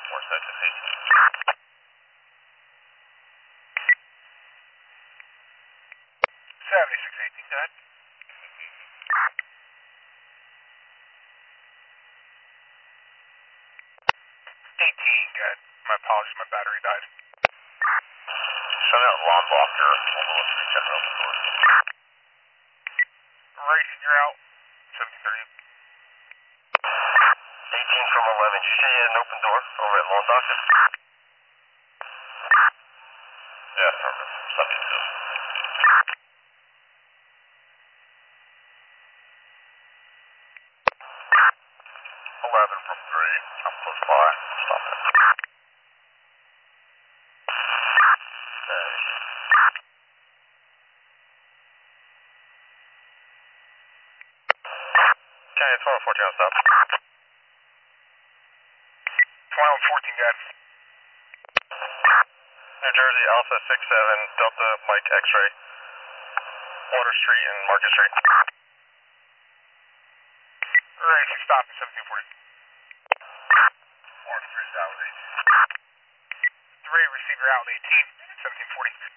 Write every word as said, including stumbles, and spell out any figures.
four six eighteen. seventy-six eighteen, go ahead. eighteen, good. My apologies, my battery died. Send out lawn blocker, overlook three seven open door. Racing, you're out. seventeen thirty. eighteen from eleven, did you say you had an open door over at Lawn Doctor? Yeah, affirmative. Subject to. eleven from three, I'm close by. Stop it. Okay, it's one fourteen, stop. twenty-one fourteen, good. New Jersey, Alpha six seven, Delta Mike X-ray, Water Street and Market Street. Racing, stop at seventeen forty. Water Street, out eighteen. three, receiver out eighteen, seventeen forty.